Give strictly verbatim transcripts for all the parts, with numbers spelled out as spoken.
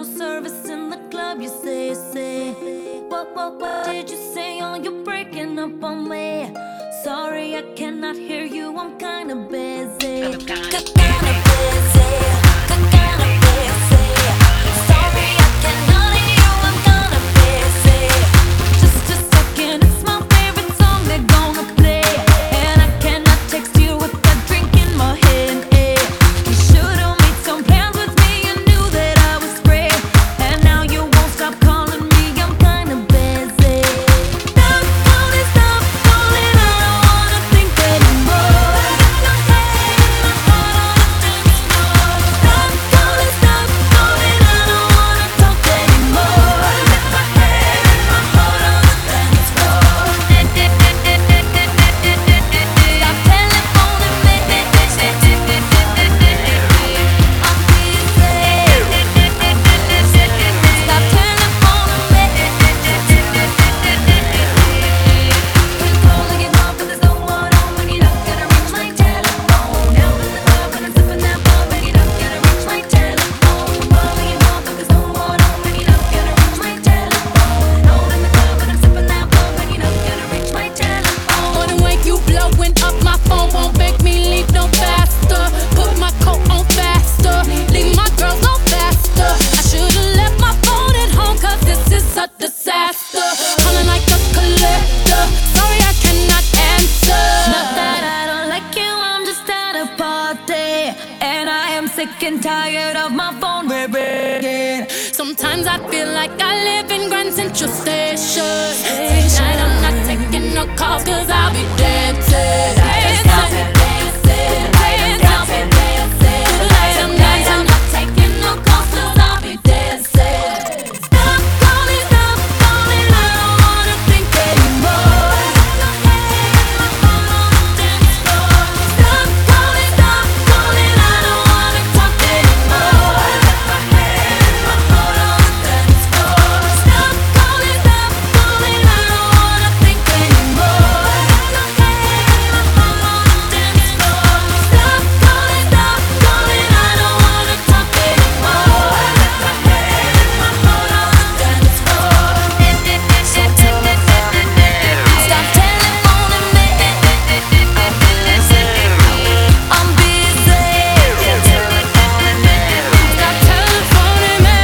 no service in the club, you say, say. What, what, what did you say? Oh, you're breaking up on me. Sorry, I cannot hear you, I'm kinda busy. Kinda busy, kinda busy. Sorry, I cannot hear you, I'm kinda busy. Just a second, it's my favorite song they're gonna play, and I cannot text you with a drink in my hand. Eh. You should've made some plans with me, you knew that I was free, and now you won't stop calling me, I'm kinda busy. Stop calling, stop calling, I don't wanna think anymore. Stop calling, stop calling, I don't wanna talk anymore. Let my head and my heart on the dance floor. Stop telephoning me. Stop telephoning me. Been calling it off, but there's no one home, and you're not gonna reach my telephone. Out in the club when I'm sipping that bub, and you're not gonna reach my telephone. Calling it off, but there's no one home, and you're not gonna reach my telephone. Out in the club when I'm sipping that bub, and you're not gonna reach my telephone. Morning wake you blowing up my phone, won't make me leave no faster. Put my coat on faster, leave my girls no faster. I should've left my phone at home, cause this is a disaster. Calling like a collector, sorry I cannot answer. Not that I don't like you, I'm just at a party, and I am sick and tired of my phone ringing. Sometimes I feel like I live in Grand Central Station. Tonight I'm not taking no calls, cause I'll be dancing. Dancing, dancing, dancing, dancing. Tonight I'm not taking no calls, cause I'll be dancing. Stop calling, stop calling, I don't wanna think anymore. Stop calling, stop calling, I don't wanna talk anymore. Let my head and my heart on the dance floor. Stop calling, stop calling, I don't wanna think anymore. Let my head and my heart on the dance floor. Stop calling, stop calling, I don't wanna talk anymore. Let my head and my heart on the dance floor. Stop telephoning me. I'm busy. Stop telephoning me.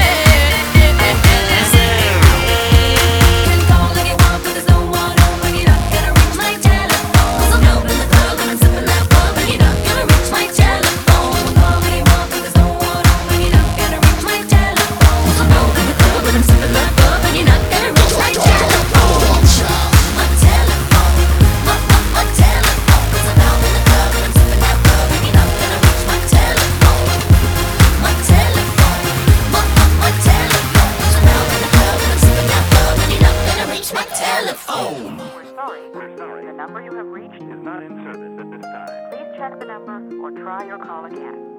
Been calling you up, but there's no one home, and you're not gonna reach my telephone. 'Cause I'm out in the club and I'm sipping that bub, and you're not gonna reach my telephone. Calling you up, but there's no one home, and you're not gonna reach my telephone. 'Cause I'm out in the club and I'm sipping that bub, and you're not gonna reach my telephone. My telephone, my my my telephone. 'Cause I'm out in the club and I'm sipping that bub, and you're not gonna reach my telephone. My telephone, my my my telephone. 'Cause I'm out in the club and I'm sipping that bub, and you're not gonna reach my telephone. We're sorry, we're sorry. The number you have reached is not in service at this time. Please check the number or try your call again.